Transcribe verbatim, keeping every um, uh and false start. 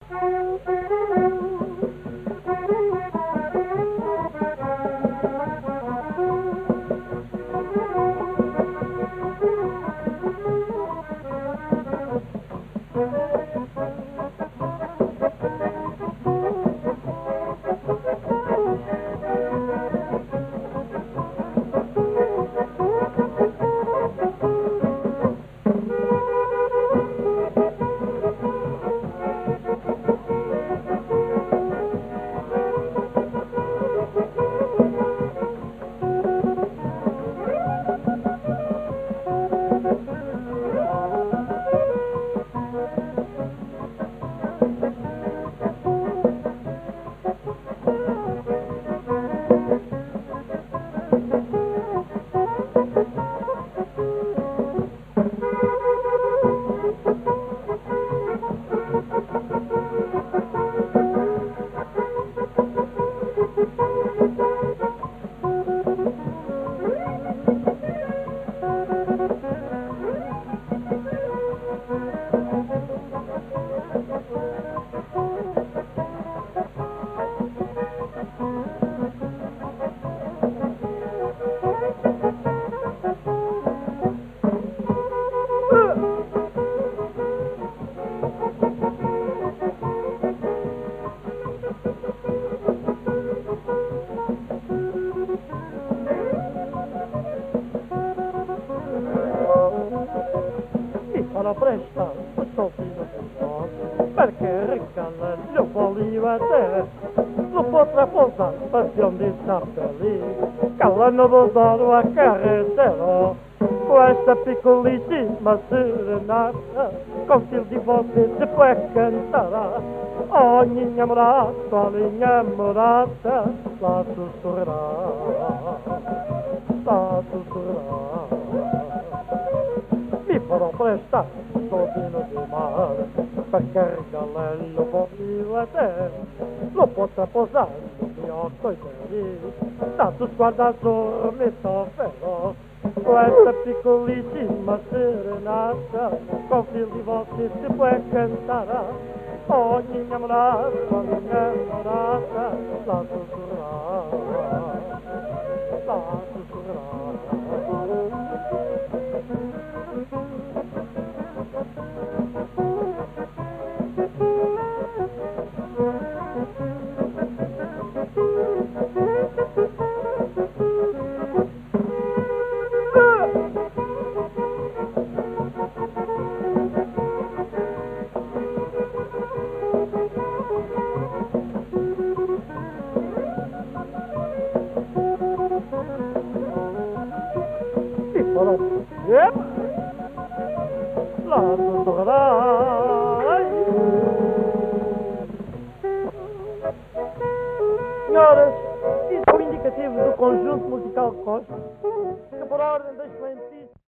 Ora presta, sto fino a perché regala lo voglio a te. Lo potrà posare, passione di sapere, calando d'oro a carretera. Questa piccolissima serenata, con fil di voce si può cantare. Ogni innamorata, l'innamorata, la sussurrerà, la sussurrerà. Mi farò prestare sto vino di mare, perché regalarlo voglio a te. Lo potrà posare il mio coiteri, tanto sguardo azzurro mi tofferò. Questa piccolissima serenata, con fil di voce si può cantare. Ogni innamorata, l'innamorata, la sussurrerà, la sussurrerà. Yep. La sussurrará. Senhoras, isso é o indicativo do conjunto musical Costa, que por ordem das excelentes